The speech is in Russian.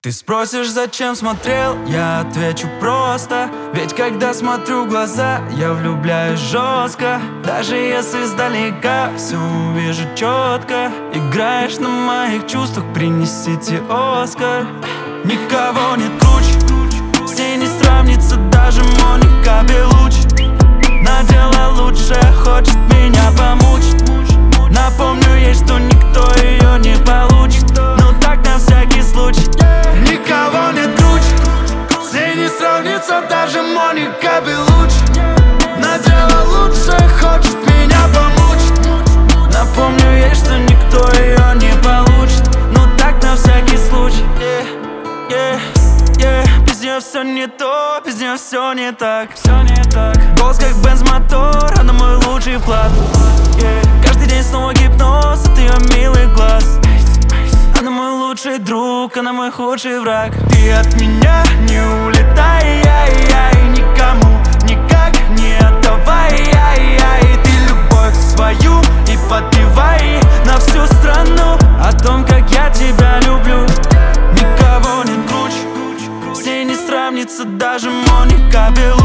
Ты спросишь, зачем смотрел, я отвечу просто. Ведь когда смотрю в глаза, я влюбляюсь жестко. Даже если издалека все увижу четко. Играешь на моих чувствах, принесите Оскар. Никого нет круче, с ней не сравнится даже Моника Белуччи. Надела лучше, хочет меня помучить. Напомню ей, что никто ее не получит. Ну так на всякий случай. Никого нет круче, с ней не сравнится даже Моника Белуччи. Надела лучше, хочет меня помучить. Напомню ей, что никто ее не получит. Ну так на всякий случай. Без нее все не то, без нее все не так. Голос как бенз-мотор, она мой лучший вклад. Каждый день снова гипноз от ее милых глаз. Она мой лучший друг, она мой худший враг. Ты от меня не улетай, никому никак не отдавай. Ты любовь свою и подпевай на всю страну о том, как я тебя люблю. Никого нет круче, с ней не сравнится даже Моника Белуччи.